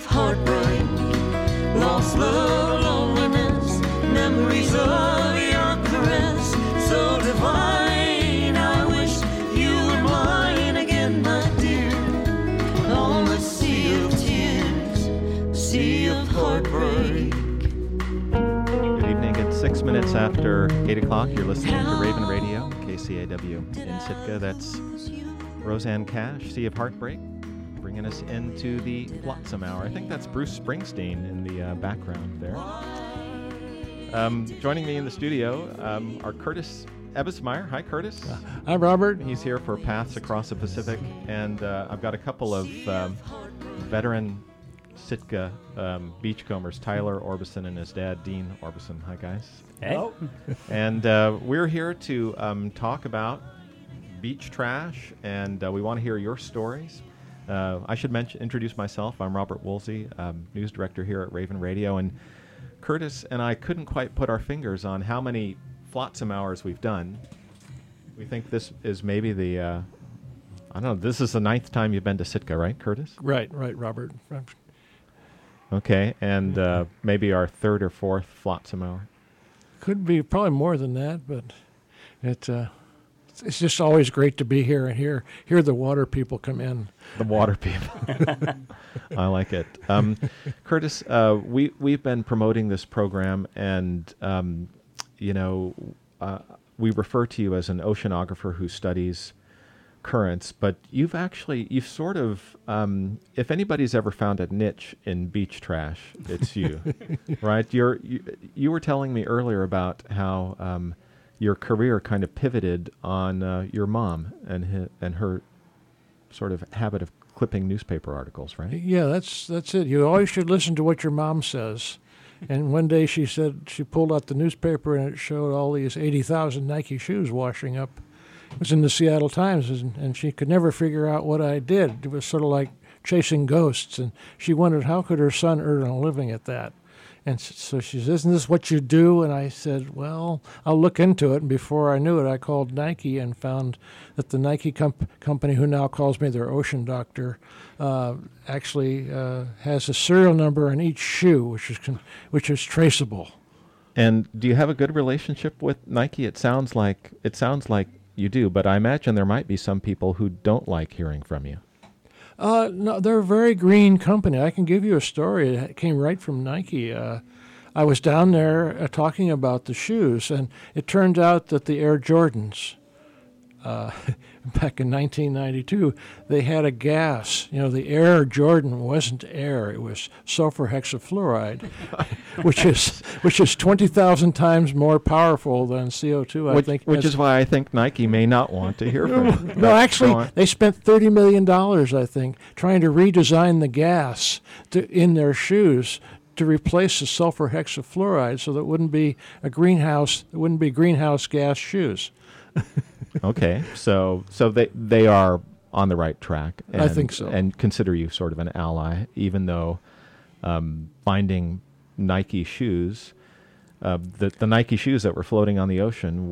heartbreak, lost love, loneliness, memories of your caress, so divine. I wish you were mine again, my dear, on the sea of tears, sea of heartbreak. Good evening. It's 6 minutes after 8 o'clock. You're listening to Raven Radio, KCAW in Sitka. That's Rosanne Cash, Sea of Heartbreak, bringing us into the Flotsam Hour. I think that's Bruce Springsteen in the background there. Joining me in the studio are Curtis Ebbesmeyer. Hi, Curtis. Hi, Robert. He's here for Paths Across the Pacific, and I've got a couple of veteran Sitka beachcombers, Tyler Orbison and his dad, Dean Orbison. Hi, guys. Hey. And we're here to talk about beach trash, and we want to hear your stories. I should introduce myself. I'm Robert Woolsey, news director here at Raven Radio, and Curtis and I couldn't quite put our fingers on how many Flotsam hours we've done. We think this is maybe the, I don't know, this is the 9th time you've been to Sitka, right, Curtis? Right, Robert. Okay, and maybe our 3rd or 4th Flotsam hour. Could be probably more than that, but it's just always great to be here and hear the water people come in. The water people. I like it. Curtis, we've been promoting this program, and we refer to you as an oceanographer who studies currents, but you've sort of, if anybody's ever found a niche in beach trash, it's you, right? You were telling me earlier about how your career kind of pivoted on your mom and her sort of habit of clipping newspaper articles, right? Yeah, that's it. You always should listen to what your mom says. And one day she said she pulled out the newspaper and it showed all these 80,000 Nike shoes washing up. It was in the Seattle Times, and she could never figure out what I did. It was sort of like chasing ghosts, and she wondered how could her son earn a living at that. And so she says, "Isn't this what you do?" And I said, "Well, I'll look into it." And before I knew it, I called Nike and found that the Nike company, who now calls me their ocean doctor, actually has a serial number on each shoe, which is traceable. And do you have a good relationship with Nike? It sounds like you do, but I imagine there might be some people who don't like hearing from you. No, they're a very green company. I can give you a story that came right from Nike. I was down there talking about the shoes, and it turned out that the Air Jordans, back in 1992, they had a gas. The Air Jordan wasn't air; it was sulfur hexafluoride, which is 20,000 times more powerful than CO2. I think, which is why I think Nike may not want to hear from you. No, actually, they spent $30 million, I think, trying to redesign the gas in their shoes to replace the sulfur hexafluoride, so that it wouldn't be greenhouse gas shoes. Okay, so they are on the right track. And, I think so. And consider you sort of an ally, even though finding Nike shoes, the Nike shoes that were floating on the ocean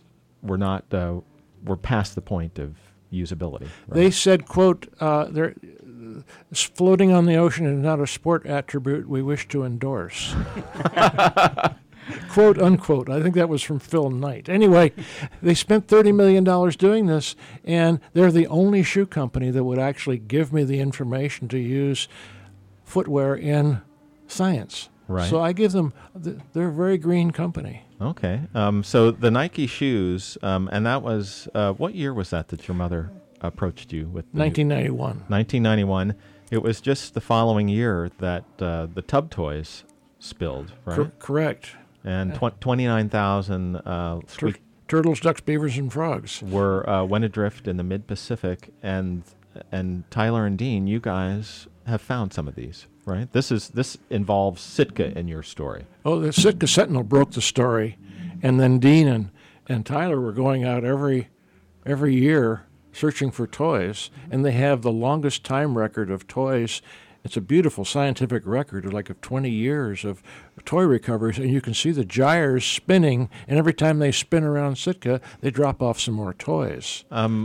were past the point of usability. Right? They said, quote, they're floating on the ocean is not a sport attribute we wish to endorse. Quote, unquote. I think that was from Phil Knight. Anyway, they spent $30 million doing this, and they're the only shoe company that would actually give me the information to use footwear in science. Right. So I give them, they're a very green company. Okay. So the Nike shoes, and that was, what year was that your mother approached you with? 1991. 1991. It was just the following year that the Tub Toys spilled, right? Correct. And 29,000 turtles, ducks, beavers, and frogs went adrift in the mid-Pacific, and Tyler and Dean, you guys have found some of these, right? This involves Sitka in your story. Oh, the Sitka Sentinel broke the story, and then Dean and Tyler were going out every year searching for toys, and they have the longest time record of toys. It's a beautiful scientific record, like of 20 years of toy recoveries, and you can see the gyres spinning, and every time they spin around Sitka, they drop off some more toys.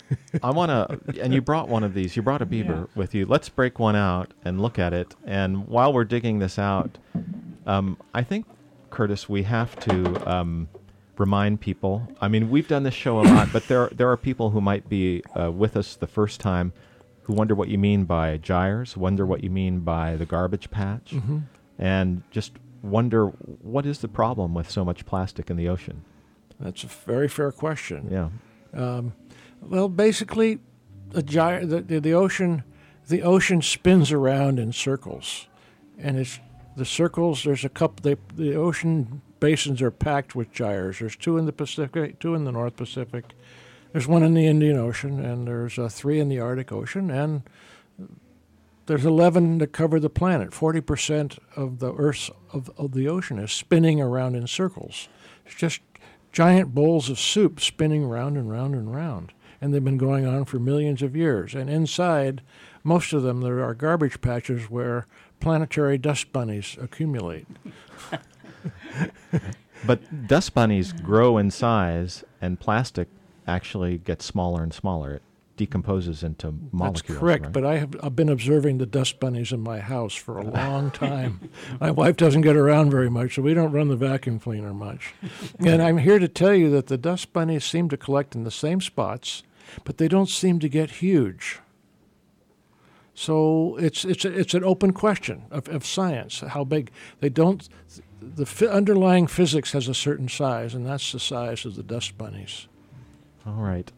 I want to, and you brought one of these. You brought a beaver with you. Let's break one out and look at it. And while we're digging this out, I think, Curtis, we have to remind people. I mean, we've done this show a lot, but there are people who might be with us the first time who wonder what you mean by gyres, wonder what you mean by the garbage patch, and just wonder what is the problem with so much plastic in the ocean. That's a very fair question. Yeah. Well, basically, the ocean spins around in circles, and it's the circles. There's a couple. The ocean basins are packed with gyres. There's 2 in the Pacific, 2 in the North Pacific. There's 1 in the Indian Ocean, and there's 3 in the Arctic Ocean, and there's 11 that cover the planet. 40% of the Earth's of the ocean is spinning around in circles. It's just giant bowls of soup spinning round and round and round. And they've been going on for millions of years. And inside, most of them, there are garbage patches where planetary dust bunnies accumulate. But dust bunnies grow in size, and plastic actually gets smaller and smaller. It decomposes into molecules. That's correct, right? but I've been observing the dust bunnies in my house for a long time. My wife doesn't get around very much, so we don't run the vacuum cleaner much. And I'm here to tell you that the dust bunnies seem to collect in the same spots, but they don't seem to get huge. So it's an open question of science, how big. They don't. The underlying physics has a certain size, and that's the size of the dust bunnies. All right.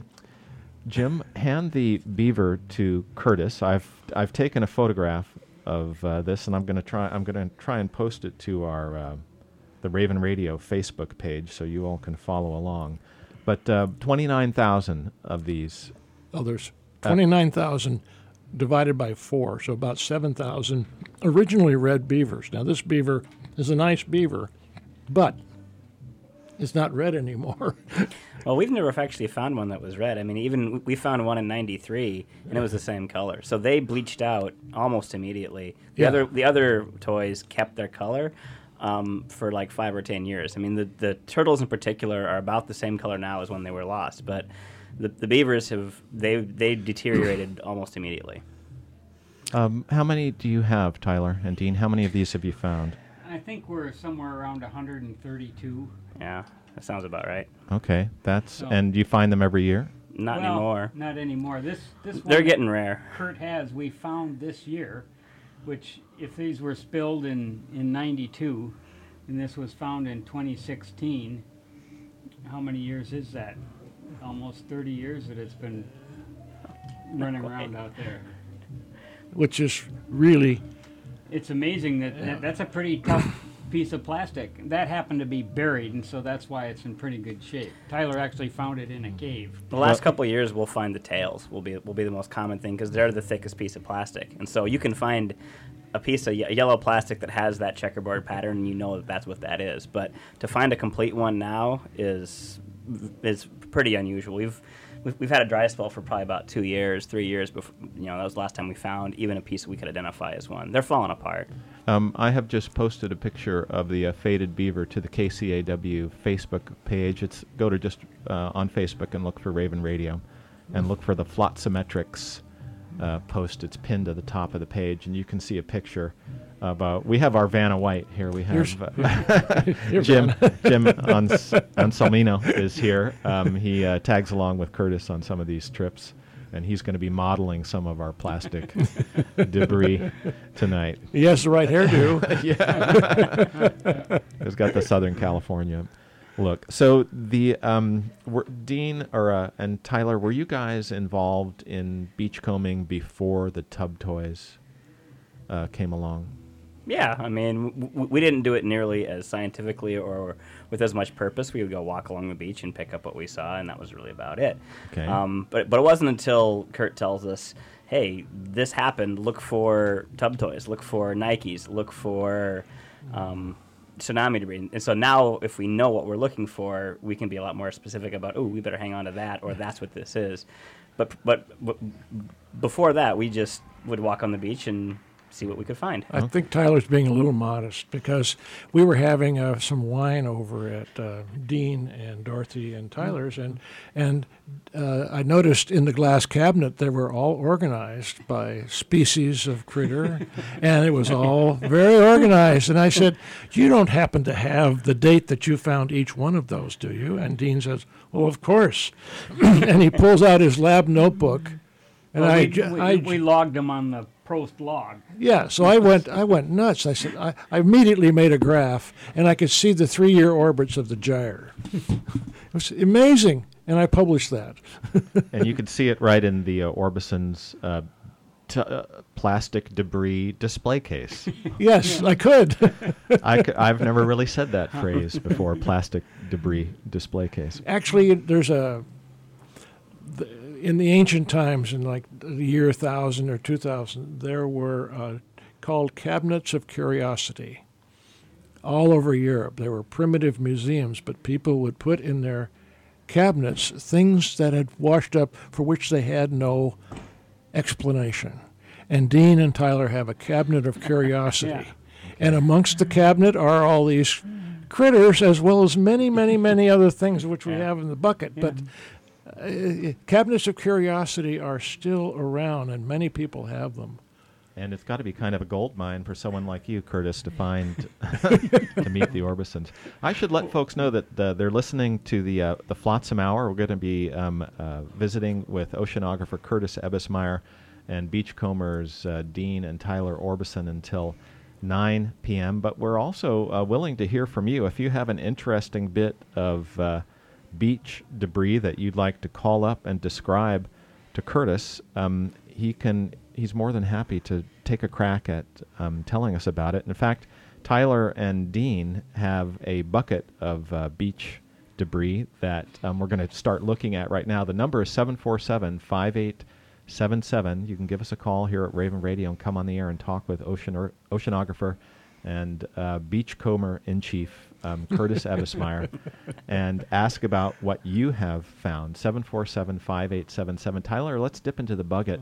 Jim, hand the beaver to Curtis. I've taken a photograph of this, and I'm going to try and post it to our the Raven Radio Facebook page, so you all can follow along. But 29,000 of these. Oh, there's 29,000 divided by 4, so about 7,000 originally red beavers. Now, this beaver is a nice beaver, but it's not red anymore. Well, we've never actually found one that was red. I mean, even we found one in '93, and it was the same color. So they bleached out almost immediately. The other toys kept their color for like 5 or 10 years. I mean, the turtles in particular are about the same color now as when they were lost, but the beavers they deteriorated almost immediately. How many do you have, Tyler and Dean? How many of these have you found? I think we're somewhere around 132. Yeah, that sounds about right. Okay, and you find them every year? Not anymore. Not anymore. This one They're getting rare. Kurt has, we found this year, which if these were spilled in 92, and this was found in 2016, how many years is that? Almost 30 years that it's been running around out there. Which is really... It's amazing that's a pretty tough piece of plastic. That happened to be buried, and so that's why it's in pretty good shape. Tyler actually found it in a cave. The last couple of years, we'll find the tails will be the most common thing because they're the thickest piece of plastic, and so you can find a piece of yellow plastic that has that checkerboard pattern, and you know that's what that is. But to find a complete one now is pretty unusual. We've had a dry spell for probably about 2 years, 3 years before. That was the last time we found even a piece that we could identify as one. They're falling apart. I have just posted a picture of the faded beaver to the KCAW Facebook page. Go to just on Facebook and look for Raven Radio, and look for the Flotsymmetrics post. It's pinned to the top of the page, and you can see a picture of. We have our Vanna White here. We have Jim Anselmino is here. He tags along with Curtis on some of these trips, and he's going to be modeling some of our plastic debris tonight. He has the right hairdo. Yeah, he's got the Southern California look. So the Dean and Tyler, were you guys involved in beachcombing before the tub toys came along? Yeah, I mean, we didn't do it nearly as scientifically or with as much purpose. We would go walk along the beach and pick up what we saw, and that was really about it. Okay. But it wasn't until Kurt tells us, hey, this happened, look for tub toys, look for Nikes, look for tsunami debris. And so now if we know what we're looking for, we can be a lot more specific about, we better hang on to that, or that's what this is. But before that, we just would walk on the beach and see what we could find. I think Tyler's being a little modest because we were having some wine over at Dean and Dorothy and Tyler's, and I noticed in the glass cabinet they were all organized by species of critter, and it was all very organized. And I said, "You don't happen to have the date that you found each one of those, do you?" And Dean says, "Well, of course." And he pulls out his lab notebook, and Well, we logged them on the Prost log. yeah, so I went nuts. I said, I immediately made a graph, and I could see the 3-year orbits of the gyre. It was amazing, and I published that. And you can see it right in the Orbison's plastic debris display case. Yes, I could. I've never really said that phrase before, plastic debris display case. Actually, there's in the ancient times, in like the year 1000 or 2000, there were called cabinets of curiosity all over Europe. They were primitive museums, but people would put in their cabinets things that had washed up for which they had no explanation. And Dean and Tyler have a cabinet of curiosity. Yeah. And amongst the cabinet are all these critters, as well as many, many, many other things which we have in the bucket. But cabinets of curiosity are still around, and many people have them. And it's got to be kind of a gold mine for someone like you, Curtis, to find to meet the Orbisons. I should let folks know that they're listening to the Flotsam Hour. We're going to be visiting with oceanographer Curtis Ebbesmeyer and beachcombers Dean and Tyler Orbison until 9 p.m. But we're also willing to hear from you. If you have an interesting bit of beach debris that you'd like to call up and describe to Curtis, he's more than happy to take a crack at telling us about it. In fact, Tyler and Dean have a bucket of beach debris that we're going to start looking at right now. The number is 747-5877. You can give us a call here at Raven Radio and come on the air and talk with oceanographer and beachcomber-in-chief Curtis Ebbesmeyer and ask about what you have found. 747-5877. Tyler, let's dip into the bucket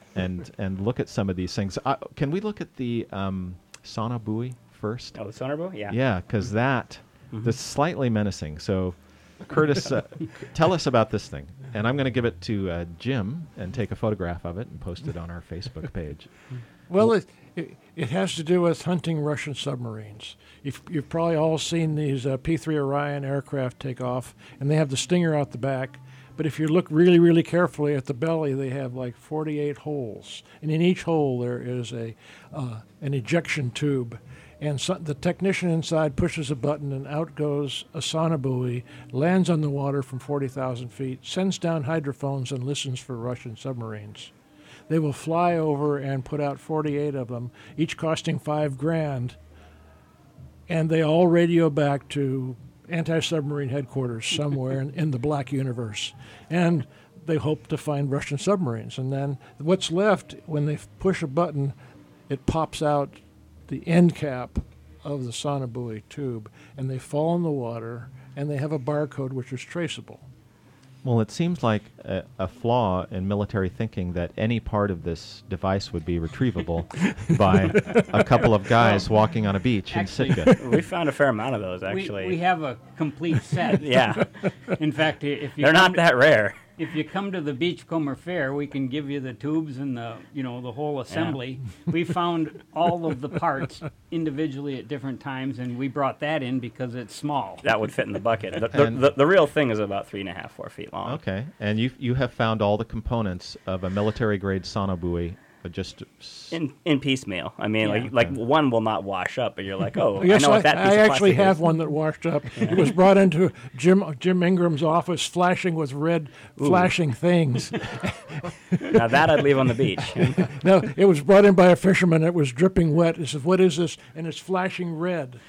and look at some of these things. Can we look at the sonar buoy first? Oh, the sonar buoy? Yeah. Yeah, because that's slightly menacing. So, Curtis, tell us about this thing. And I'm going to give it to Jim and take a photograph of it and post it on our Facebook page. Well, it has to do with hunting Russian submarines. You've probably all seen these P-3 Orion aircraft take off, and they have the Stinger out the back. But if you look really, really carefully at the belly, they have like 48 holes. And in each hole there is an ejection tube. And so the technician inside pushes a button, and out goes a sonobuoy, lands on the water from 40,000 feet, sends down hydrophones, and listens for Russian submarines. They will fly over and put out 48 of them, each costing $5,000, and they all radio back to anti-submarine headquarters somewhere in the black universe. And they hope to find Russian submarines. And then what's left, when they push a button, it pops out the end cap of the sonobuoy tube, and they fall in the water, and they have a barcode which is traceable. Well, it seems like a flaw in military thinking that any part of this device would be retrievable by a couple of guys walking on a beach in Sitka. We found a fair amount of those, actually. We have a complete set. Yeah. In fact, if you They're not that rare. If you come to the Beachcomber Fair, we can give you the tubes and the whole assembly. We found all of the parts individually at different times, and we brought that in because it's small. That would fit in the bucket. The real thing is about 3.5, 4 feet long. Okay, and you have found all the components of a military-grade sonobuoy, just in piecemeal. I mean, Yeah. like one will not wash up, but you're like, oh, Yes, I know what that piece I of actually plastic have is. one that washed up. It was brought into Jim Ingram's office, flashing with red flashing things. Now that I'd leave on the beach. No, it was brought in by a fisherman. It was dripping wet. He says, "What is this?" And it's flashing red.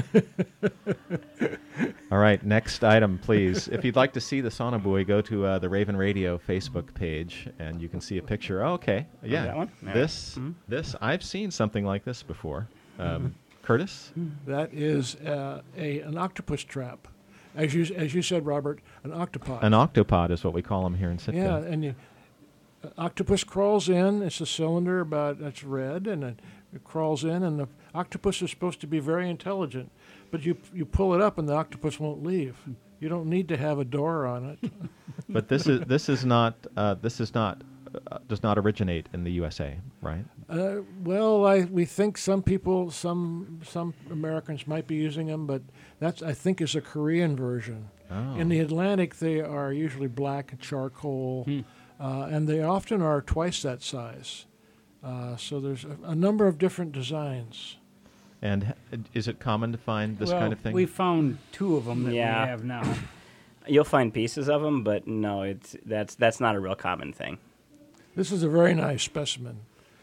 All right, next item, please. If you'd like to see the sonobuoy, go to the Raven Radio Facebook page, and you can see a picture. Oh, okay, yeah, that one? Yeah. This I've seen something like this before. Curtis, That is an octopus trap, as you said, Robert, an octopod. an octopod is what we call them here in Sitka. Yeah, and octopus crawls in. It's a cylinder that's red, and it It crawls in, and the octopus is supposed to be very intelligent, but you pull it up, and the octopus won't leave. You don't need to have a door on it. But this does not originate in the USA, right? Well, we think some Americans might be using them, but that's, I think, is a Korean version. Oh. In the Atlantic, they are usually black and charcoal, and they often are twice that size. So there's a number of different designs. And is it common to find this kind of thing? We found 2 of them that Yeah. we have now. You'll find pieces of them, but no, that's not a real common thing. This is a very nice specimen.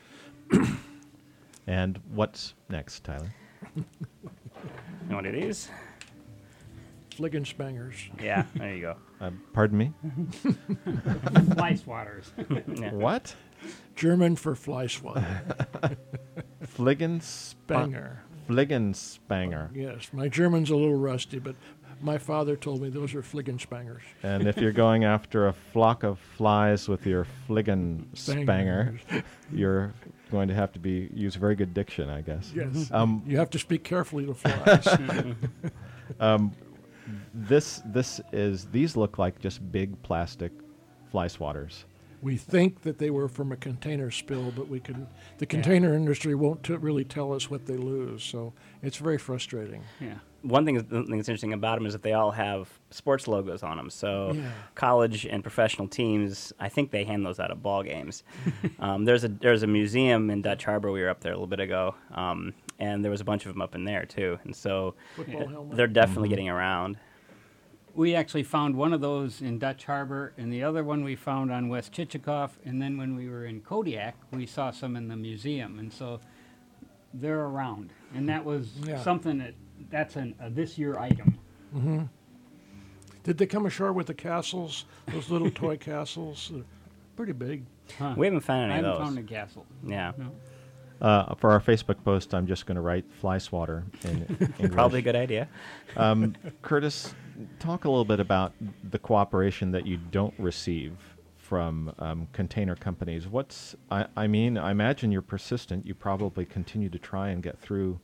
And what's next, Tyler? You want to do these? Fliggenspangers. Yeah, there you go. Pardon me? Fly swatters. Yeah. What? German for fly swatter. Fliggenspanger. Fliggenspanger. Yes, my German's a little rusty, but my father told me those are Fliggenspangers. And if you're going after a flock of flies with your Fliggenspanger, you're going to have to use very good diction, I guess. Yes. You have to speak carefully to flies. These look like just big plastic fly swatters. We think that they were from a container spill, but the container industry won't really tell us what they lose, so it's very frustrating. Yeah. One thing that's interesting about them is that they all have sports logos on them. So Yeah. college and professional teams, I think they hand those out at ball games. There's a museum in Dutch Harbor. We were up there a little bit ago, and there was a bunch of them up in there too. And so Football helmet. they're definitely getting around. We actually found one of those in Dutch Harbor, and the other one we found on West Chichikov. And then when we were in Kodiak, we saw some in the museum. And so they're around. And that was something that's a this year item. Mm-hmm. Did they come ashore with the castles, those little toy castles? They're pretty big. Huh. We haven't found I any of haven't those. found a castle. Yeah, No. For our Facebook post, I'm just going to write fly swatter in English. probably a good idea. Curtis, talk a little bit about the cooperation that you don't receive from container companies. I imagine you're persistent. You probably continue to try and get through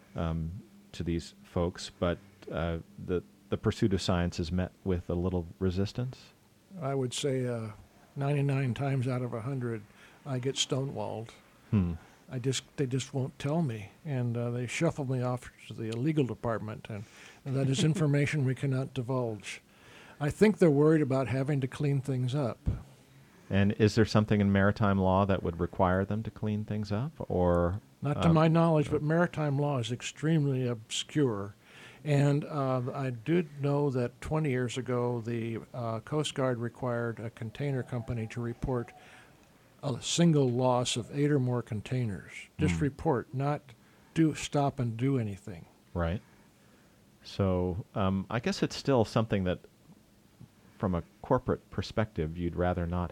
to these folks, but the pursuit of science is met with a little resistance. I would say 99 times out of 100, I get stonewalled. They just won't tell me, and they shuffle me off to the legal department, and that is information we cannot divulge. I think they're worried about having to clean things up. And is there something in maritime law that would require them to clean things up, or Not to my knowledge, but maritime law is extremely obscure. And I did know that 20 years ago, the Coast Guard required a container company to report a single loss of 8 or more containers. Just report, not stop and do anything. right? So I guess it's still something that, from a corporate perspective, you'd rather not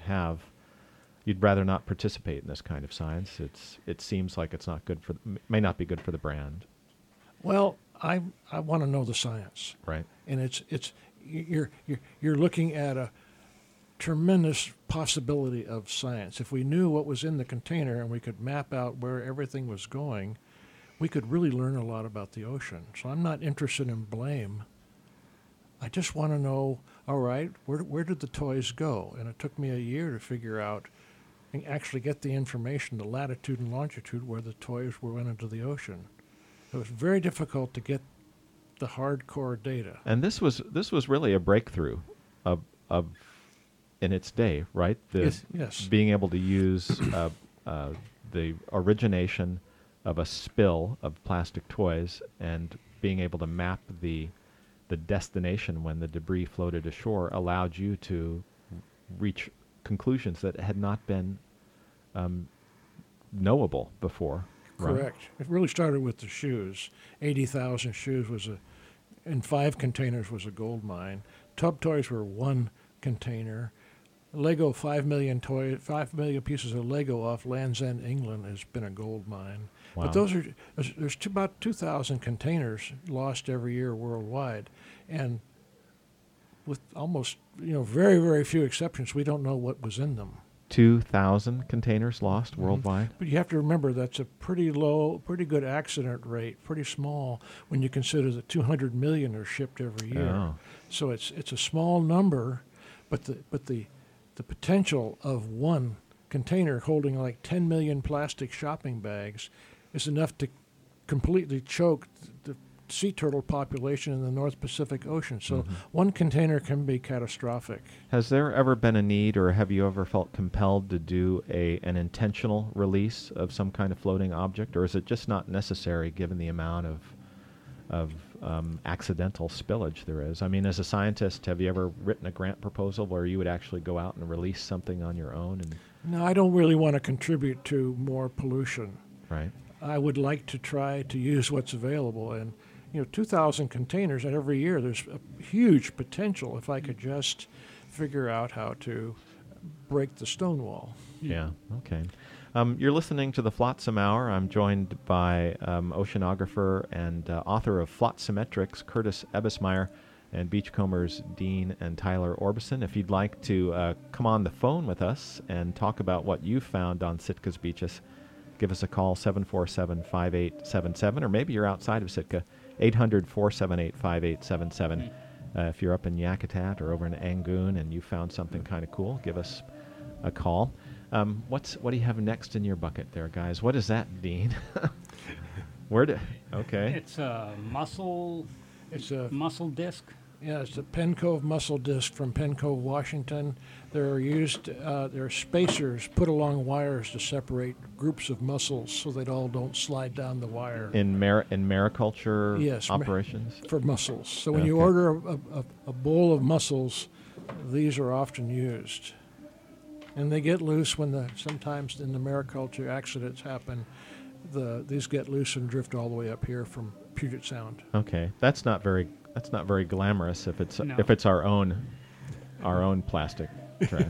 participate in this kind of science. It seems like it's not good may not be good for the brand, Well, I want to know the science, right? and you're looking at a tremendous possibility of science. If we knew what was in the container and we could map out where everything was going, we could really learn a lot about the ocean. So I'm not interested in blame. I just want to know, all right, where did the toys go? And it took me a year to figure out and actually get the information, the latitude and longitude where the toys went into the ocean. It was very difficult to get the hardcore data. And this was really a breakthrough of in its day, right? Yes. Being able to use the origination of a spill of plastic toys and being able to map the destination when the debris floated ashore allowed you to reach conclusions that had not been knowable before. Right? Correct. It really started with the shoes. 80,000 shoes in 5 containers was a gold mine. Tub toys were 1 container. Lego, 5 million pieces of Lego off Land's End, England, has been a gold mine. Wow. But there's about 2,000 containers lost every year worldwide, and with almost very, very few exceptions, we don't know what was in them. 2,000 containers lost worldwide. But you have to remember that's a pretty good accident rate, pretty small when you consider that 200 million are shipped every year. Oh. So it's a small number, but the potential of one container holding like 10 million plastic shopping bags is enough to completely choke the sea turtle population in the North Pacific Ocean. So one container can be catastrophic. Has there ever been a need, or have you ever felt compelled to do an intentional release of some kind of floating object, or is it just not necessary given the amount of accidental spillage there is? I mean, as a scientist, have you ever written a grant proposal where you would actually go out and release something on your own? No, I don't really want to contribute to more pollution. Right. I would like to try to use what's available. And 2,000 containers every year, there's a huge potential if I could just figure out how to break the stone wall. Yeah, okay. You're listening to the Flotsam Hour. I'm joined by oceanographer and author of Flotsymmetrics, Curtis Ebbesmeyer, and Beachcombers Dean and Tyler Orbison. If you'd like to come on the phone with us and talk about what you found on Sitka's beaches, give us a call, 747-5877, or maybe you're outside of Sitka, 800-478-5877. If you're up in Yakutat or over in Angoon and you found something kind of cool, give us a call. What do you have next in your bucket there, guys? What is that, Dean? Okay. It's a mussel disc. Yeah, it's a Penn Cove mussel disc from Penn Cove, Washington. They're spacers put along wires to separate groups of mussels so they all don't slide down the wire. In mariculture Yes, operations? For mussels. So when you order a bowl of mussels, these are often used. And they get loose when sometimes in the mariculture accidents happen. These get loose and drift all the way up here from Puget Sound. Okay, that's not very glamorous if it's No. if it's our own plastic trash.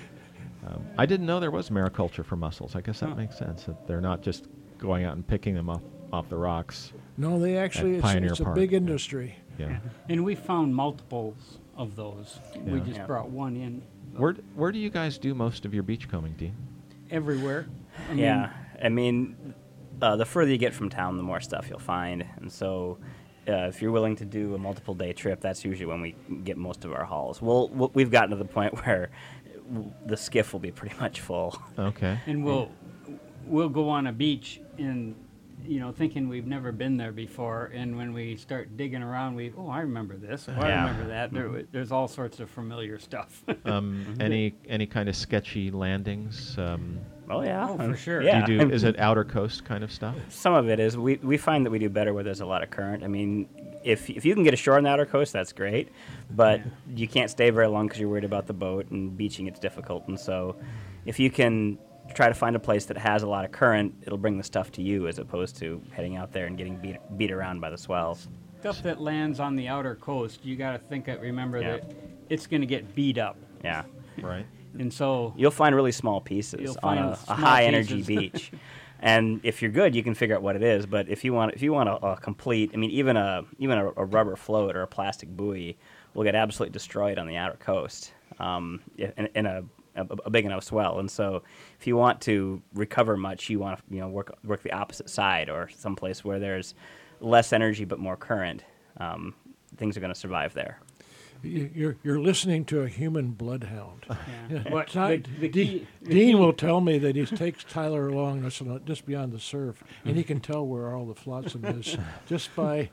I didn't know there was mariculture for mussels. I guess that makes sense. That they're not just going out and picking them off the rocks. No, they actually, Pioneer it's a Park. big industry. Yeah. And we found multiples of those. We Yeah. just Yeah. brought one in Where do you guys do most of your beachcombing, Dean? everywhere. I mean, the further you get from town, the more stuff you'll find. And so if you're willing to do a multiple day trip, that's usually when we get most of our hauls. We've gotten to the point where the skiff will be pretty much full. Okay. And we'll go on a beach and thinking we've never been there before, and when we start digging around, I remember this. I Yeah. remember that. There's all sorts of familiar stuff. Any kind of sketchy landings? Oh yeah, Oh, for sure. Yeah. Do you do? Is it outer coast kind of stuff? Some of it is. We find that we do better where there's a lot of current. I mean, if you can get ashore on the outer coast, that's great, but you can't stay very long because you're worried about the boat, and beaching it's difficult. And so if you can try to find a place that has a lot of current, it'll bring the stuff to you as opposed to heading out there and getting beat around by the swells. Stuff that lands on the outer coast, you got to remember Yeah. that it's going to get beat up. Yeah. Right. And so You'll find really small pieces You'll on find a small high energy pieces. beach. And if you're good, you can figure out what it is. But if you want a complete, I mean, even a rubber float or a plastic buoy will get absolutely destroyed on the outer coast in a big enough swell. And so if you want to recover much, you want to work the opposite side or someplace where there's less energy but more current. Things are going to survive there. You're listening to a human bloodhound. what Ty- the key, Dean will tell me that he takes Tyler along just beyond the surf, and he can tell where all the flotsam is just by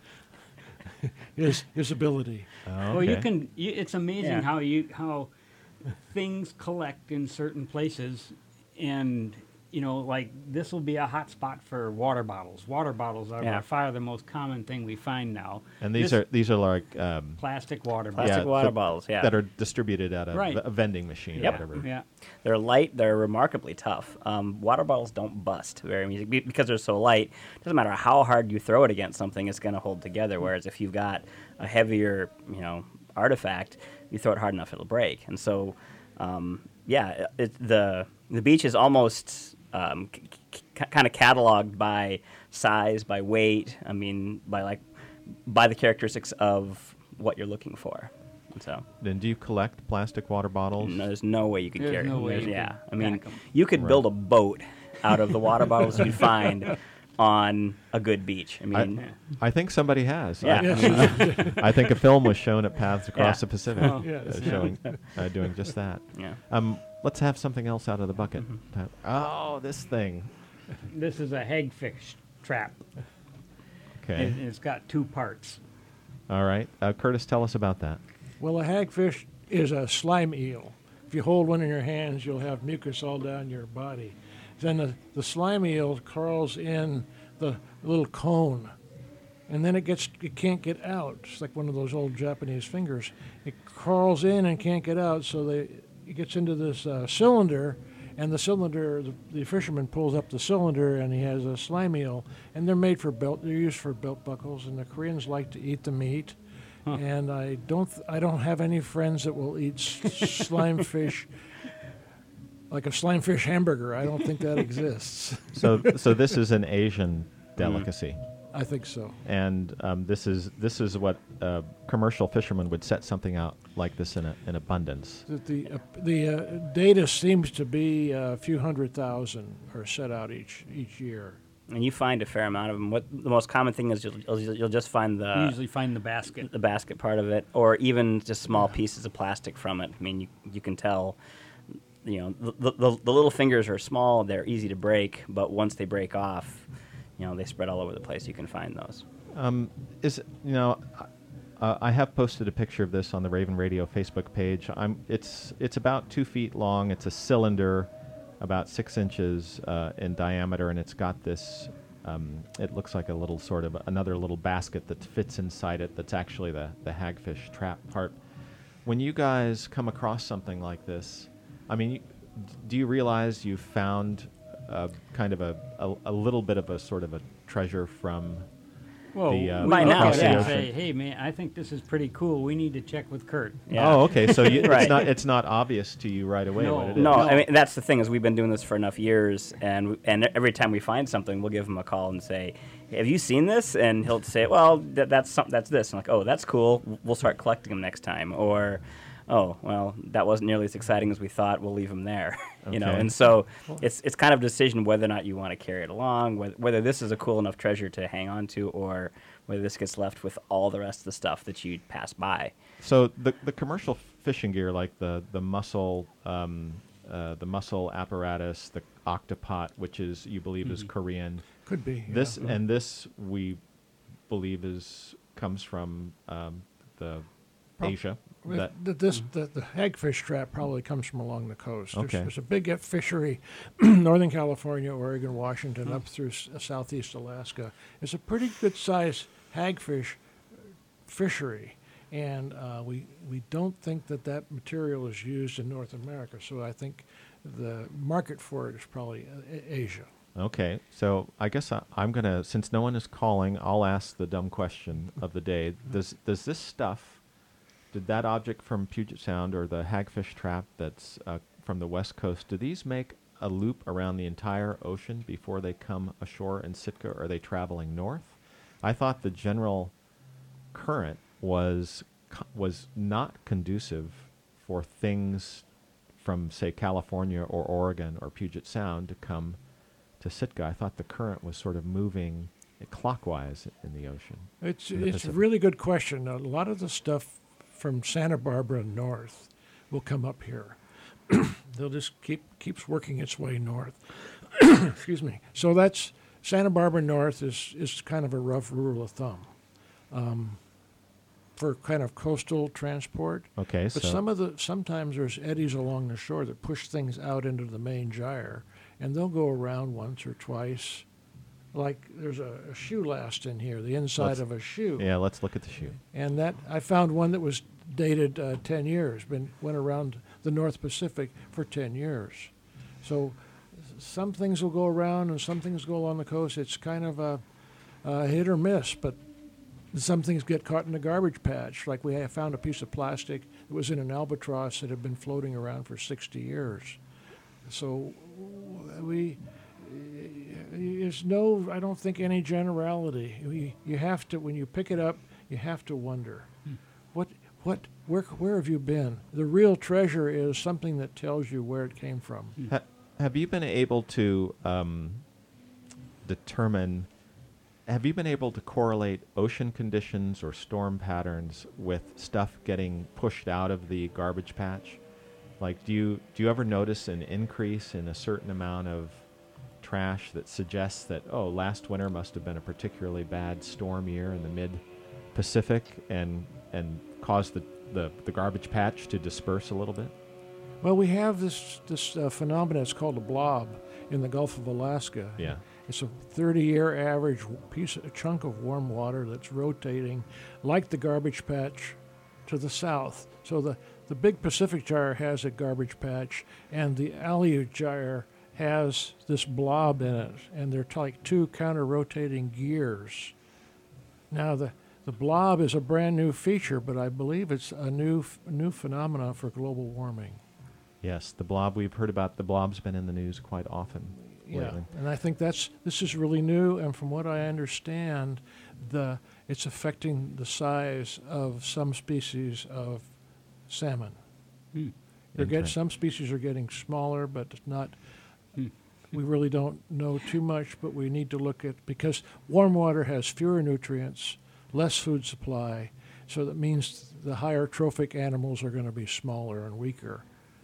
his ability. Well, you can. It's amazing Yeah. how things collect in certain places, and like this will be a hot spot for water bottles. Water bottles are Yeah. by far the most common thing we find now. And these This are like plastic water Plastic bottles. water bottles, yeah. that are distributed at Right. a vending machine Yep. or whatever. Yeah. They're light. They're remarkably tough. Water bottles don't bust very easy because they're so light. Doesn't matter how hard you throw it against something, it's going to hold together. Whereas if you've got a heavier, artifact, you throw it hard enough, it'll break. And so, the beach is almost kind of cataloged by size, by weight. I mean, by the characteristics of what you're looking for. And so Then do you collect plastic water bottles? no, there's no way you could There's carry no them. way There's- you yeah, could I mean, pack 'em. you could build a boat out of the water bottles you'd find on a good beach. I mean, I think somebody has. Yeah. Yes. I think a film was shown at Paths Across Yeah. the Pacific, Oh. Yes. showing doing just that. yeah. Let's have something else out of the bucket. Oh, this thing. This is a hagfish trap. Okay. And it's got two parts. All right. Curtis, tell us about that. Well, a hagfish is a slime eel. If you hold one in your hands, you'll have mucus all down your body. Then the slime eel crawls in the little cone, and then it can't get out. It's like one of those old Japanese fingers. It crawls in and can't get out, so it gets into this cylinder, and the cylinder, the fisherman pulls up the cylinder, and he has a slime eel, and they're made for belt. They're used for belt buckles, and the Koreans like to eat the meat. And I don't have any friends that will eat slime fish, like a slime fish hamburger. I don't think that exists. So this is an Asian delicacy, I think so. and this is what commercial fishermen would set something out like this in abundance. The data seems to be a few 100,000 are set out each year. And you find a fair amount of them. What the most common thing is you'll just find You the usually find the basket. basket part of it, or even just small pieces of plastic from it. I mean, you can tell. You know, the little fingers are small; they're easy to break. But once they break off, they spread all over the place. You can find those. I have posted a picture of this on the Raven Radio Facebook page. It's about 2 feet long. It's a cylinder, about 6 inches in diameter, and it's got this. It looks like a little sort of another little basket that fits inside it. That's actually the hagfish trap part. When you guys come across something like this, I mean, do you realize you found kind of a little bit of a sort of a treasure from Whoa, the we By look now, at it yeah. and say, hey man, I think this is pretty cool. We need to check with Kurt. Yeah. Oh, okay. So Right. it's not obvious to you right away No. what it is. No, I mean that's the thing is we've been doing this for enough years, and every time we find something, we'll give him a call and say, "Have you seen this?" And he'll say, "Well, that's this." And like, "Oh, that's cool. We'll start collecting them next time." Or, "Oh, well, that wasn't nearly as exciting as we thought. We'll leave them there." Okay. And so it's kind of a decision whether or not you want to carry it along, whether this is a cool enough treasure to hang on to, or whether this gets left with all the rest of the stuff that you'd pass by. So the commercial fishing gear, like the mussel apparatus, the octopot, which is you believe is Korean. Could be. yeah. This we believe comes from the Asia. The hagfish trap probably comes from along the coast. Okay. There's a big fishery, Northern California, Oregon, Washington, up through southeast Alaska. It's a pretty good sized hagfish fishery, and we don't think that material is used in North America. So I think the market for it is probably Asia. Okay, so I guess I'm gonna, since no one is calling, I'll ask the dumb question of the day. Does this stuff? Did that object from Puget Sound or the hagfish trap that's from the West Coast, do these make a loop around the entire ocean before they come ashore in Sitka, or are they traveling north? I thought the general current was not conducive for things from, say, California or Oregon or Puget Sound to come to Sitka. I thought the current was sort of moving clockwise in the ocean. It's in the a Pacific. really good question. A lot of the stuff from Santa Barbara north will come up here. They'll just keeps working its way north. Excuse me. So that's Santa Barbara north is kind of a rough rule of thumb for kind of coastal transport. Okay, But so sometimes there's eddies along the shore that push things out into the main gyre, and they'll go around once or twice. Like there's a shoe last in here, the inside of a shoe. yeah, let's look at the shoe. And that I found one that was dated 10 years, went around the North Pacific for 10 years. So some things will go around and some things go along the coast. It's kind of a hit or miss, but some things get caught in the garbage patch. Like we have found a piece of plastic that was in an albatross that had been floating around for 60 years. So there's no, I don't think, any generality. You have to, when you pick it up, you have to wonder, where have you been? The real treasure is something that tells you where it came from. Have you been able to determine? Have you been able to correlate ocean conditions or storm patterns with stuff getting pushed out of the garbage patch? Like, do you ever notice an increase in a certain amount of trash that suggests that, oh, last winter must have been a particularly bad storm year in the mid-Pacific and caused the garbage patch to disperse a little bit? Well, we have this phenomenon. It's called a blob in the Gulf of Alaska. Yeah. It's a 30-year average a chunk of warm water that's rotating like the garbage patch to the south. So the big Pacific Gyre has a garbage patch, and the Aleut Gyre has this blob in it, and they're like two counter-rotating gears. Now, the blob is a brand new feature, but I believe it's a new phenomenon for global warming. Yes, the blob. We've heard about the blob's been in the news quite often lately. And I think this is really new, and from what I understand, it's affecting the size of some species of salmon. Some species are getting smaller, but it's not. We really don't know too much, but we need to look at, because warm water has fewer nutrients, less food supply, so that means the higher trophic animals are going to be smaller and weaker.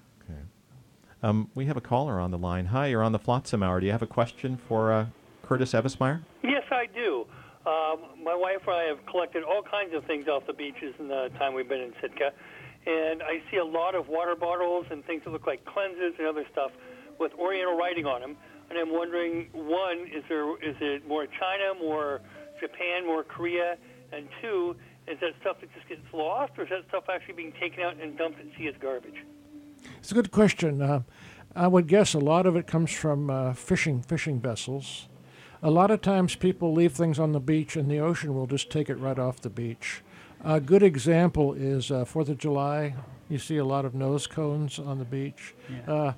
Okay. We have a caller on the line. Hi, you're on the Flotsam Hour. Do you have a question for Curtis Evesmeyer? Yes, I do. My wife and I have collected all kinds of things off the beaches in the time we've been in Sitka, and I see a lot of water bottles and things that look like cleanses and other stuff with Oriental writing on them. And I'm wondering, one, is it more China, more Japan, more Korea? And two, is that stuff that just gets lost, or is that stuff actually being taken out and dumped at sea as garbage? It's a good question. I would guess a lot of it comes from fishing vessels. A lot of times people leave things on the beach, and the ocean will just take it right off the beach. A good example is 4th of July. You see a lot of nose cones on the beach. Yeah.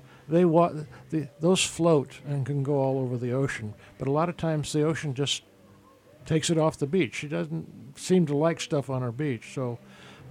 Those float and can go all over the ocean, but a lot of times the ocean just takes it off the beach. She doesn't seem to like stuff on her beach, so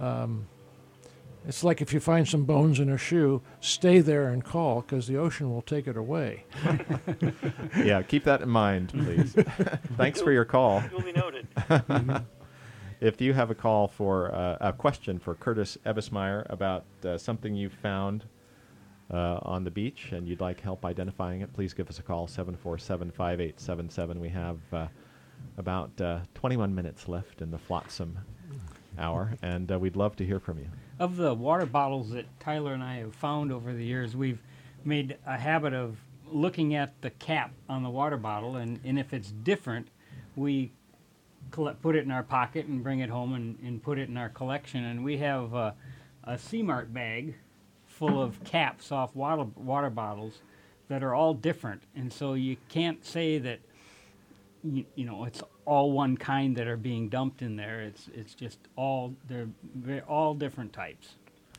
it's like if you find some bones in a shoe, stay there and call, because the ocean will take it away. Yeah, keep that in mind, please. Thanks for your call. Duly noted. If you have a call for a question for Curtis Evesmeyer about something you found on the beach and you'd like help identifying it, please give us a call, 747-5877. We have about 21 minutes left in the Flotsam Hour, and we'd love to hear from you. Of the water bottles that Tyler and I have found over the years, we've made a habit of looking at the cap on the water bottle, and if it's different, we put it in our pocket and bring it home and put it in our collection. And we have a C-Mart bag full of caps off water bottles that are all different, and so you can't say that you know it's all one kind that are being dumped in there. It's just they're all different types.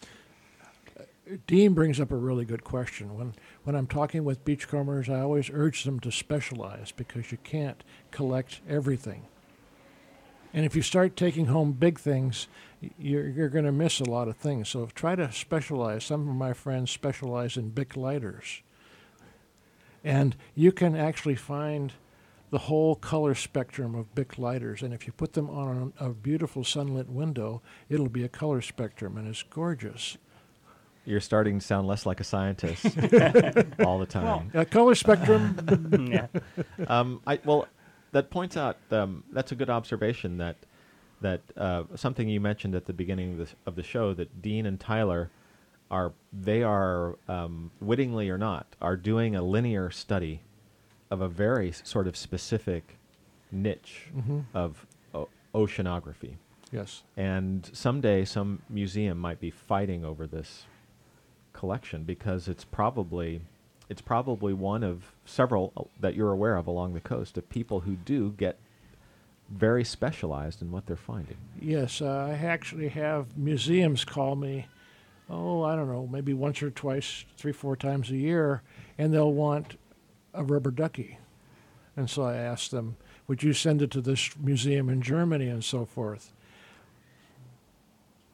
Dean brings up a really good question. When I'm talking with beachcombers, I always urge them to specialize, because you can't collect everything. And if you start taking home big things, you're going to miss a lot of things. So try to specialize. Some of my friends specialize in Bic lighters. And you can actually find the whole color spectrum of Bic lighters. And if you put them on a beautiful sunlit window, it'll be a color spectrum, and it's gorgeous. You're starting to sound less like a scientist all the time. Color spectrum. Yeah. That points out, that's a good observation, that something you mentioned at the beginning of the show, that Dean and Tyler are wittingly or not, are doing a linear study of a very sort of specific niche of oceanography. Yes. And someday some museum might be fighting over this collection, because it's probably one of several that you're aware of along the coast of people who do get very specialized in what they're finding. Yes, I actually have museums call me, I don't know, maybe once or twice, 3-4 times a year, and they'll want a rubber ducky. And so I ask them, would you send it to this museum in Germany and so forth?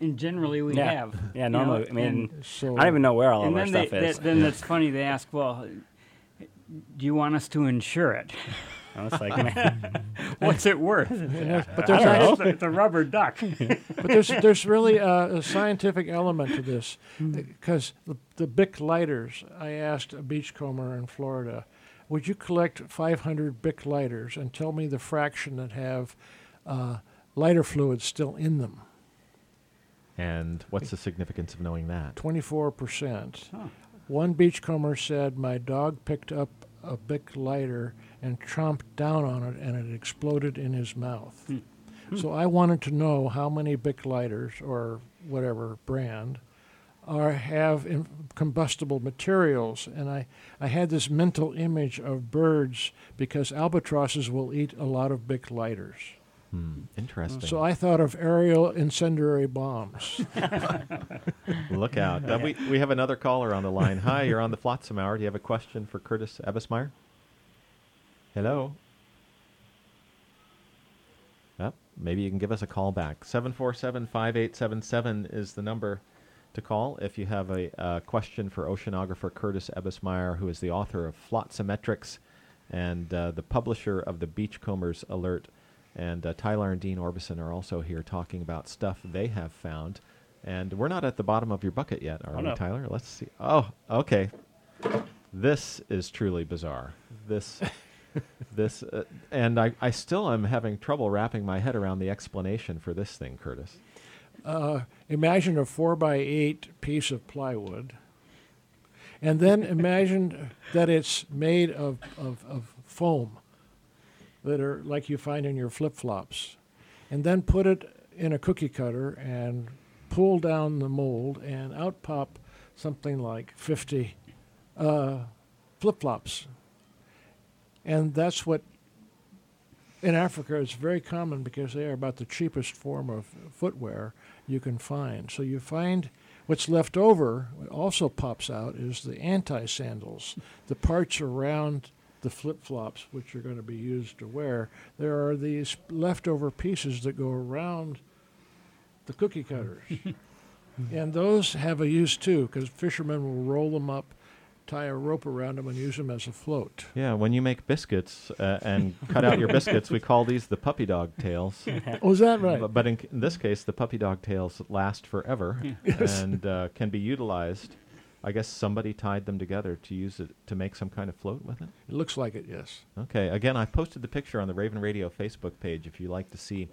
And generally we Yeah. have. Yeah, you know, normally, I mean, and- So I don't even know where all of and our then stuff is. then it's funny, they ask, well, do you want us to insure it? I was like, man, What's it worth? but there's I don't know. It's a rubber duck. But there's really a scientific element to this, because the Bic lighters. I asked a beachcomber in Florida, would you collect 500 Bic lighters and tell me the fraction that have lighter fluid still in them? And what's the significance of knowing that? 24%. Huh. One beachcomber said, my dog picked up a Bic lighter and chomped down on it, and it exploded in his mouth. So I wanted to know how many Bic lighters, or whatever brand, have combustible materials. And I had this mental image of birds, because albatrosses will eat a lot of Bic lighters. Interesting. So I thought of aerial incendiary bombs. Look out. We have another caller on the line. Hi, you're on the Flotsam Hour. Do you have a question for Curtis Ebbesmeyer? Hello? Maybe you can give us a call back. 747-5877 is the number to call if you have a question for oceanographer Curtis Ebbesmeyer, who is the author of Flotsametrics and the publisher of the Beachcombers Alert. And Tyler and Dean Orbison are also here talking about stuff they have found. And we're not at the bottom of your bucket yet, are we, no. Tyler? Let's see. Oh, okay. This is truly bizarre. And I still am having trouble wrapping my head around the explanation for this thing, Curtis. Imagine a 4x8 piece of plywood, and then imagine that it's made of foam that are like you find in your flip-flops, and then put it in a cookie cutter and pull down the mold, and out pop something like 50 flip-flops. And that's what, in Africa, is very common, because they are about the cheapest form of footwear you can find. So you find what's left over, what also pops out, is the anti-sandals, the parts around the flip-flops, which are going to be used to wear. There are these leftover pieces that go around the cookie cutters. And those have a use, too, because fishermen will roll them up, tie a rope around them, and use them as a float. Yeah, when you make biscuits and cut out your biscuits, we call these the puppy dog tails. Oh, is that right? But in this case, the puppy dog tails last forever and can be utilized. I guess somebody tied them together to use it to make some kind of float with it. It looks like it, yes. Okay. Again, I posted the picture on the Raven Radio Facebook page if you like to see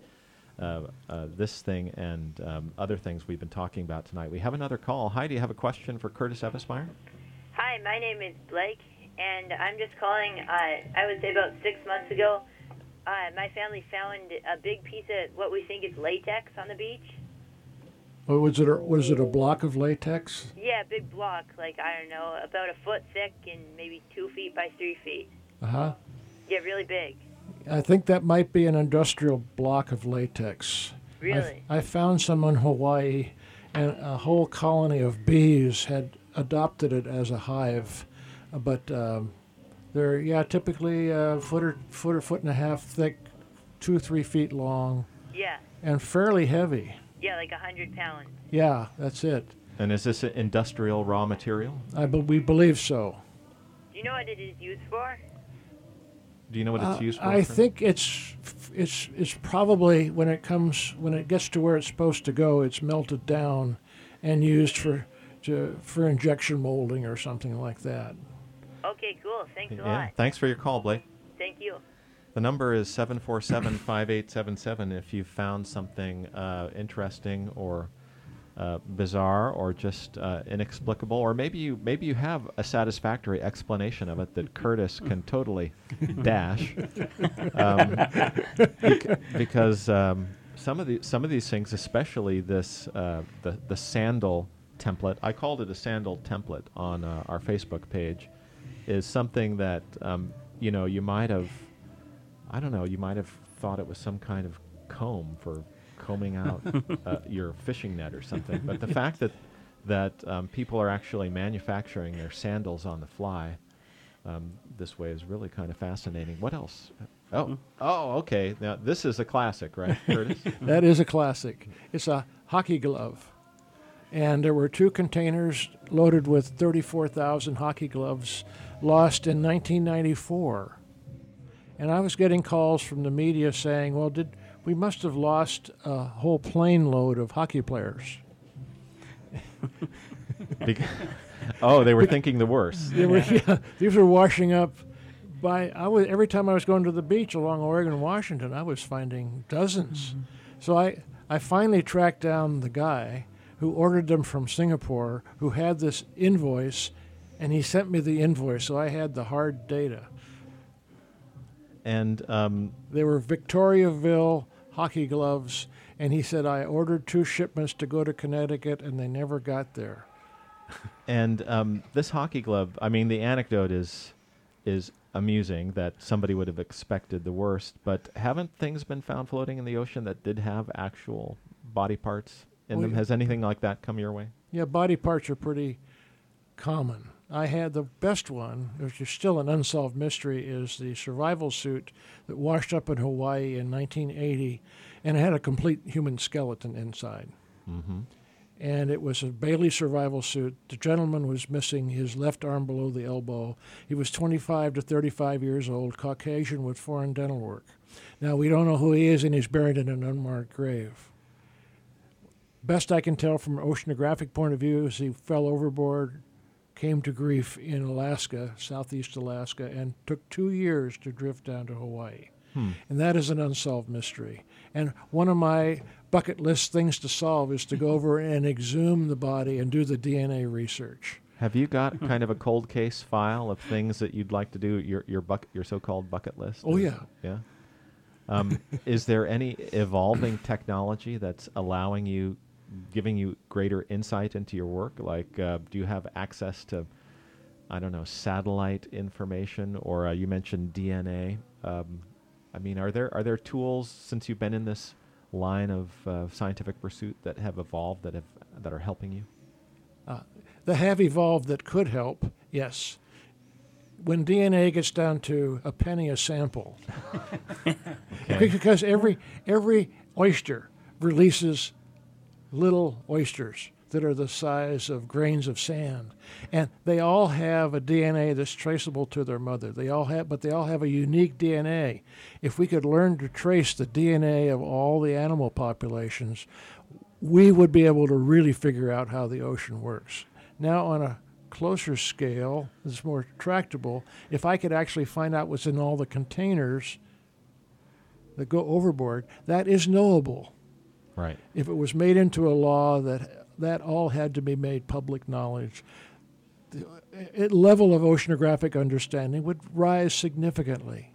this thing and other things we've been talking about tonight. We have another call. Hi, do you have a question for Curtis Ebbesmeyer? Hi, my name is Blake, and I'm just calling. I would say about 6 months ago, my family found a big piece of what we think is latex on the beach. Well, was it a block of latex? Yeah, a big block, like, I don't know, about a foot thick and maybe 2 feet by 3 feet. Uh-huh. Yeah, really big. I think that might be an industrial block of latex. Really? I found some in Hawaii, and a whole colony of bees had adopted it as a hive. But they're, typically a foot and a half thick, 2-3 feet long, Yeah. and fairly heavy. Yeah, like 100 pounds. Yeah, that's it. And is this an industrial raw material? We believe so. Do you know what it is used for? Do you know what it's used for? I think it's probably when it gets to where it's supposed to go, it's melted down and used for injection molding or something like that. Okay, cool. Thanks a Yeah. lot. Thanks for your call, Blake. Thank you. The number is 747-5877 if you found something interesting or bizarre or just inexplicable, or maybe you have a satisfactory explanation of it that Curtis can totally dash, because some of these things, especially this the sandal template, I called it a sandal template on our Facebook page, is something that you might have. I don't know, you might have thought it was some kind of comb for combing out your fishing net or something. But the fact that people are actually manufacturing their sandals on the fly this way is really kind of fascinating. What else? Oh, okay. Now this is a classic, right, Curtis? That is a classic. It's a hockey glove. And there were 2 containers loaded with 34,000 hockey gloves lost in 1994. And I was getting calls from the media saying, well, we must have lost a whole plane load of hockey players. They were thinking the worst. These were washing up. Every time I was going to the beach along Oregon and Washington, I was finding dozens. Mm-hmm. So I finally tracked down the guy who ordered them from Singapore, who had this invoice, and he sent me the invoice, so I had the hard data. And they were Victoriaville hockey gloves, and he said I ordered 2 shipments to go to Connecticut, and they never got there. And this hockey glove, I mean, the anecdote is amusing that somebody would have expected the worst, but haven't things been found floating in the ocean that did have actual body parts in them? Yeah. Has anything like that come your way? Yeah, body parts are pretty common. I had the best one, which is still an unsolved mystery, is the survival suit that washed up in Hawaii in 1980, and it had a complete human skeleton inside. Mm-hmm. And it was a Bailey survival suit. The gentleman was missing his left arm below the elbow. He was 25 to 35 years old, Caucasian with foreign dental work. Now, we don't know who he is, and he's buried in an unmarked grave. Best I can tell from an oceanographic point of view is he fell overboard, came to grief in Alaska, southeast Alaska, and took 2 years to drift down to Hawaii. And that is an unsolved mystery. And one of my bucket list things to solve is to go over and exhume the body and do the DNA research. Have you got kind of a cold case file of things that you'd like to do, your so-called bucket list? Oh, yeah. Yeah? Is there any evolving technology that's giving you greater insight into your work? Like, do you have access to, I don't know, satellite information, or you mentioned DNA? I mean, are there tools, since you've been in this line of scientific pursuit, that have evolved that are helping you? That have evolved that could help, yes. When DNA gets down to a penny a sample, because every oyster releases little oysters that are the size of grains of sand, and they all have a DNA that's traceable to their mother. They all have a unique DNA. If we could learn to trace the DNA of all the animal populations, we would be able to really figure out how the ocean works. Now, on a closer scale, that's more tractable, if I could actually find out what's in all the containers that go overboard, that is knowable. Right. If it was made into a law that all had to be made public knowledge, the level of oceanographic understanding would rise significantly.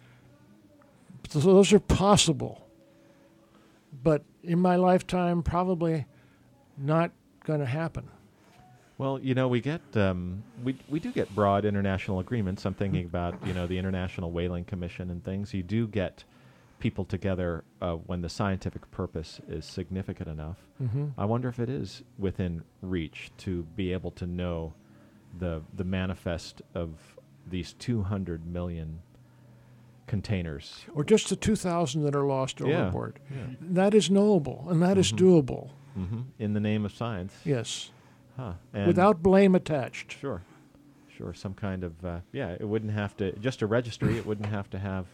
So those are possible. But in my lifetime, probably not going to happen. Well, we get we do get broad international agreements. I'm thinking about the International Whaling Commission and things. You do get people together when the scientific purpose is significant enough. Mm-hmm. I wonder if it is within reach to be able to know the manifest of these 200 million containers. Or just the 2,000 that are lost overboard. Yeah. That is knowable, and that is doable. Mm-hmm. In the name of science. Yes. Huh. And without blame attached. Sure. Some kind of, it wouldn't have to, just a registry, it wouldn't have to have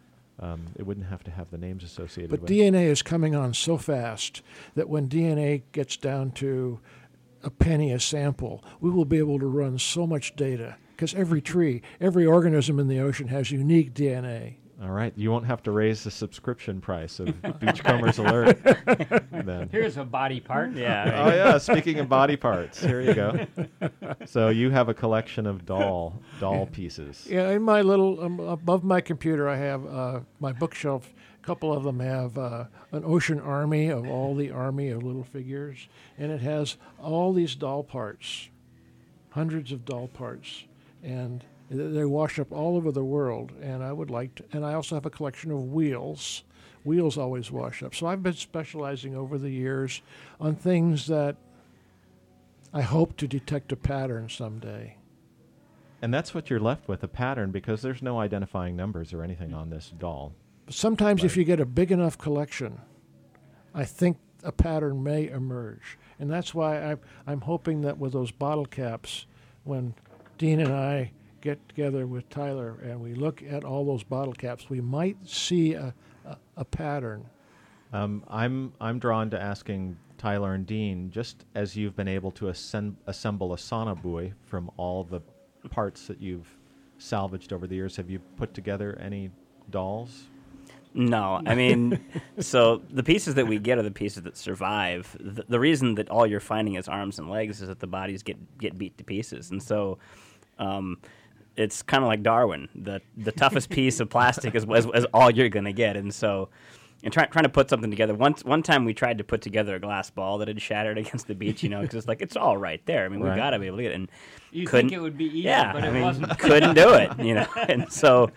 the names associated with it. But DNA is coming on so fast that when DNA gets down to a penny a sample, we will be able to run so much data, because every tree, every organism in the ocean has unique DNA. All right. You won't have to raise the subscription price of Beachcombers Alert. Then. Here's a body part. Yeah. Oh, yeah. Speaking of body parts, here you go. So you have a collection of doll pieces. Yeah, in my little, above my computer, I have my bookshelf. A couple of them have an ocean army of all the army of little figures, and it has all these doll parts, hundreds of doll parts, and they wash up all over the world, and I would like to. And I also have a collection of wheels. Wheels always wash up. So I've been specializing over the years on things that I hope to detect a pattern someday. And that's what you're left with, a pattern, because there's no identifying numbers or anything on this doll. Sometimes if you get a big enough collection, I think a pattern may emerge. And that's why I'm hoping that with those bottle caps, when Dean and I get together with Tyler and we look at all those bottle caps, we might see a pattern. I'm drawn to asking Tyler and Dean, just as you've been able to assemble a sauna buoy from all the parts that you've salvaged over the years, have you put together any dolls? No, I mean, so the pieces that we get are the pieces that survive. The reason that all you're finding is arms and legs is that the bodies get beat to pieces, and so it's kind of like Darwin. The toughest piece of plastic is all you're going to get, and so. And trying to put something together. One time we tried to put together a glass ball that had shattered against the beach, because it's like, it's all right there. I mean, Right. we got to be able to get it. And You couldn't, think it would be easy, but it I mean, wasn't. couldn't do it, And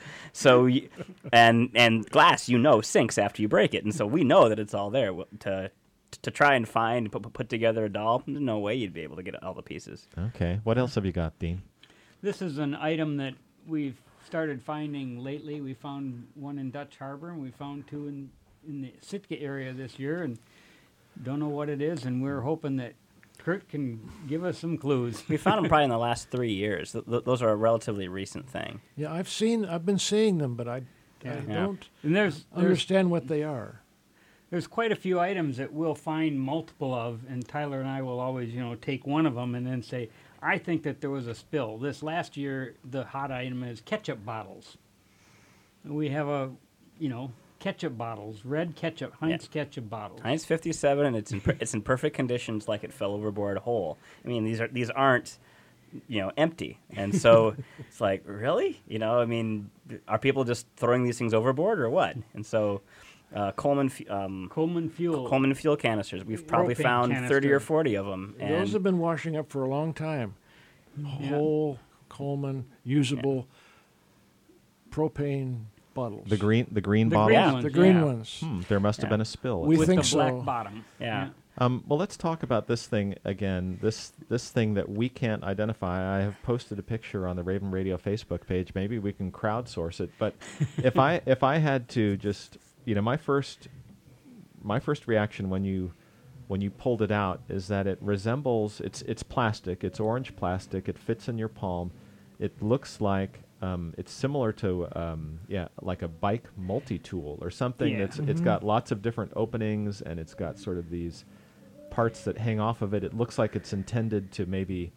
and glass, sinks after you break it. And so we know that it's all there. To try and find, put together a doll, there's no way you'd be able to get all the pieces. Okay. What else have you got, Dean? This is an item that we've started finding lately. We found one in Dutch Harbor, and we found two in the Sitka area this year, and don't know what it is, and we're hoping that Kurt can give us some clues. We found them probably in the last 3 years. Those are a relatively recent thing. Yeah, I've been seeing them, but I Yeah. don't And there's understand what they are. there's quite a few items that we'll find multiple of, and Tyler and I will always, take one of them and then say, I think that there was a spill. This last year, the hot item is ketchup bottles. We have ketchup bottles, red ketchup, Heinz ketchup bottles. Heinz 57, and it's in perfect conditions, like it fell overboard whole. I mean, these aren't, empty, and so it's like, really, are people just throwing these things overboard or what? And so, Coleman fuel canisters. We've probably Propane found canister. 30 or 40 of them. And Those have been washing up for a long time. Whole Coleman usable propane bottles. The green The bottles? green ones, The green yeah. ones. There must have Yeah. been a spill. We With think the black so. bottom. Yeah. Well, let's talk about this thing again. This thing that we can't identify. I have posted a picture on the Raven Radio Facebook page. Maybe we can crowdsource it. But if I had to just, my first reaction when you pulled it out is that it resembles, it's plastic. It's orange plastic. It fits in your palm. It looks like it's similar to like a bike multi-tool or something. Yeah. It's got lots of different openings, and it's got sort of these parts that hang off of it. It looks like it's intended to maybe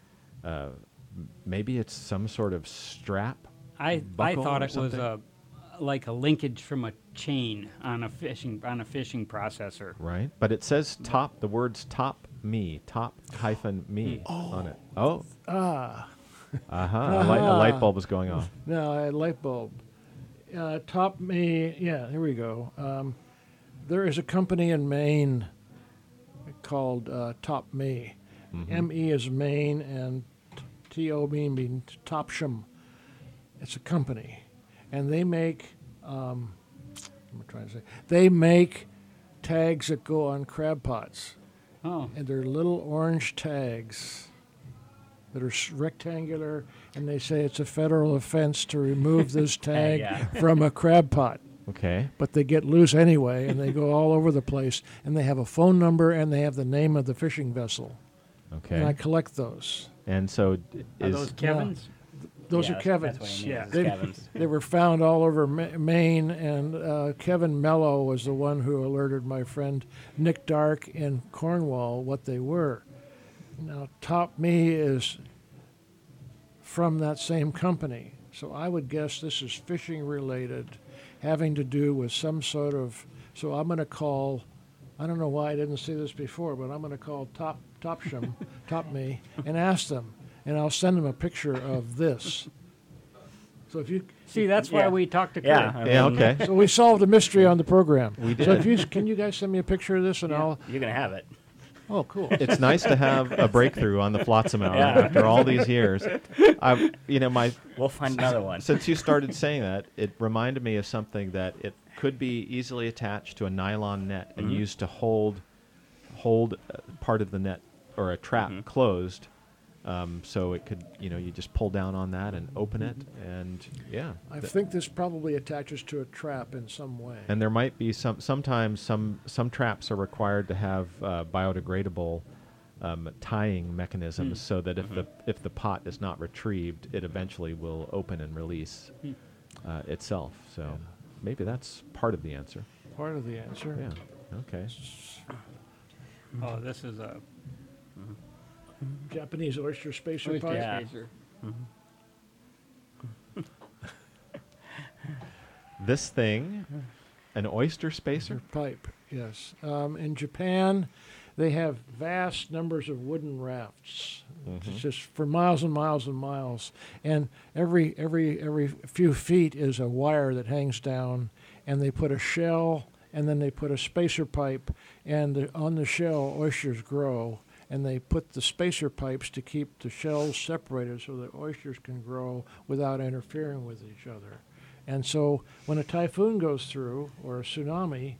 it's some sort of strap. I buckle thought or it was something? like a linkage from a chain on a fishing processor. Right, but it says the words top me on it. Oh, a light bulb is going off. No, a light bulb. Top Me, yeah, here we go. There is a company in Maine called Top Me. M-E is Maine, and T-O-M means Topsham. It's a company. And they make, they make tags that go on crab pots. Oh, And they're little orange tags that are rectangular, and they say it's a federal offense to remove this tag Yeah. from a crab pot. Okay. But they get loose anyway, and they go all over the place, and they have a phone number, and they have the name of the fishing vessel. Okay. And I collect those. And so are those Kevin's? Those Yeah, are that's Kevin's. what he means, Yeah. is They- Kevin's. They were found all over Maine, and Kevin Mello was the one who alerted my friend Nick Dark in Cornwall what they were. Now, Top Me is from that same company, so I would guess this is fishing related, having to do with some sort of. So I'm going to call. I don't know why I didn't see this before, but I'm going to call Topsham, Top Me, and ask them, and I'll send them a picture of this. So if you. See, that's why Yeah. we talked to Kurt. Yeah. I yeah, mean, okay. So we solved a mystery on the program. We did. So if you can you guys send me a picture of this and I'll. You're going to have it. Oh, cool. It's nice to have a breakthrough on the Flotsam Hour Yeah. after all these years. We'll find another one. Since you started saying that, it reminded me of something that it could be easily attached to a nylon net and used to hold part of the net or a trap closed. So it could, you just pull down on that and open it, and yeah. I think this probably attaches to a trap in some way. And there might be sometimes some traps are required to have biodegradable tying mechanisms, so that if the pot is not retrieved, it eventually will open and release itself. So maybe that's part of the answer. Part of the answer. Yeah. Okay. Oh, this is a Japanese oyster spacer oyster pipe. Yeah. spacer. This thing, an oyster spacer. Pipe, yes. In Japan, they have vast numbers of wooden rafts, It's just for miles and miles and miles. And every few feet is a wire that hangs down, and they put a shell, and then they put a spacer pipe, and on the shell, oysters grow. And they put the spacer pipes to keep the shells separated so that oysters can grow without interfering with each other. And so when a typhoon goes through, or a tsunami,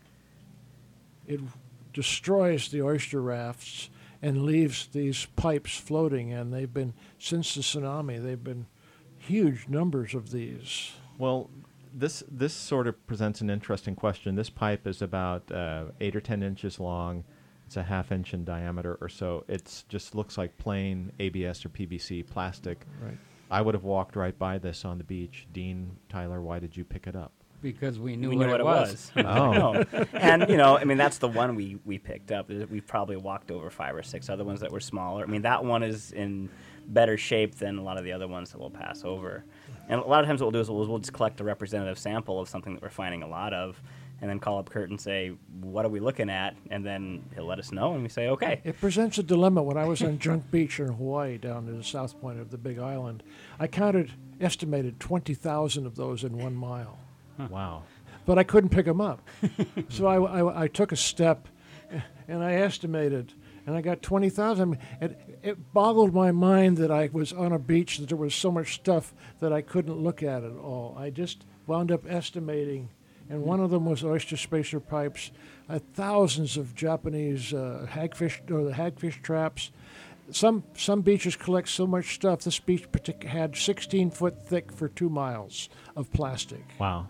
it destroys the oyster rafts and leaves these pipes floating. And they've been, since the tsunami, they've been huge numbers of these. Well, this sort of presents an interesting question. This pipe is about 8 or 10 inches long. It's a ½ inch in diameter or so. It just looks like plain ABS or PVC plastic. Right. I would have walked right by this on the beach. Dean, Tyler, why did you pick it up? Because we knew, We knew what it was. Oh. And, that's the one we picked up. We've probably walked over 5 or 6 other ones that were smaller. I mean, that one is in better shape than a lot of the other ones that we'll pass over. And a lot of times what we'll do is we'll just collect a representative sample of something that we're finding a lot of, and then call up Kurt and say, what are we looking at? And then he'll let us know, and we say, okay. It presents a dilemma. When I was on Junk Beach in Hawaii, down to the south point of the Big Island, I estimated 20,000 of those in 1 mile. Wow. But I couldn't pick them up. So I took a step, and I estimated, and I got 20,000. It boggled my mind that I was on a beach, that there was so much stuff that I couldn't look at it all. I just wound up estimating, and one of them was oyster spacer pipes, thousands of Japanese hagfish, or the hagfish traps. Some beaches collect so much stuff. This beach had 16 foot thick for 2 miles of plastic. Wow.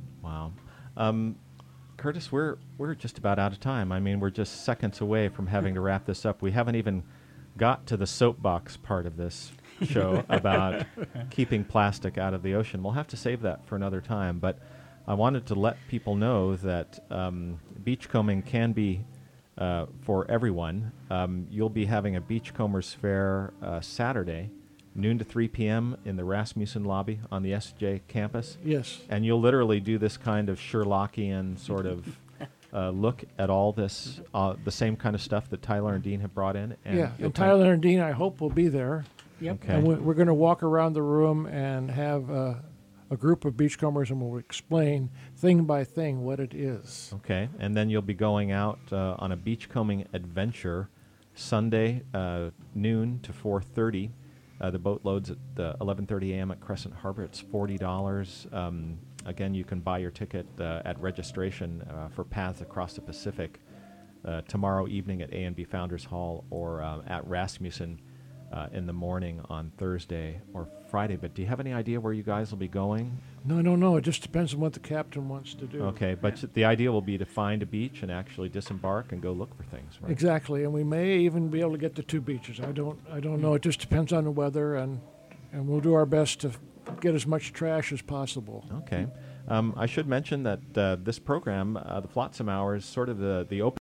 Curtis, we're just about out of time. I mean, we're just seconds away from having to wrap this up. We haven't even got to the soapbox part of this show about keeping plastic out of the ocean. We'll have to save that for another time. But I wanted to let people know that beachcombing can be for everyone. You'll be having a Beachcombers Fair Saturday, noon to 3 p.m. in the Rasmussen lobby on the SJ campus. Yes. And you'll literally do this kind of Sherlockian sort of look at all this, the same kind of stuff that Tyler and Dean have brought in. And And Tyler and Dean, I hope, will be there. Yep. Okay. And we're going to walk around the room and have a group of beachcombers, and we'll explain thing by thing what it is. Okay, and then you'll be going out on a beachcombing adventure Sunday, noon to 4:30. The boat loads at 11:30 a.m. at Crescent Harbor. It's $40. Again, you can buy your ticket at registration for Paths Across the Pacific tomorrow evening at A&B Founders Hall, or at Rasmussen in the morning on Thursday or Friday. But do you have any idea where you guys will be going? No, I don't know. It just depends on what the captain wants to do. Okay, but the idea will be to find a beach and actually disembark and go look for things, right? Exactly, and we may even be able to get to 2 beaches. I don't know. It just depends on the weather, and we'll do our best to get as much trash as possible. Okay. I should mention that this program, the Flotsam Hour, is sort of the open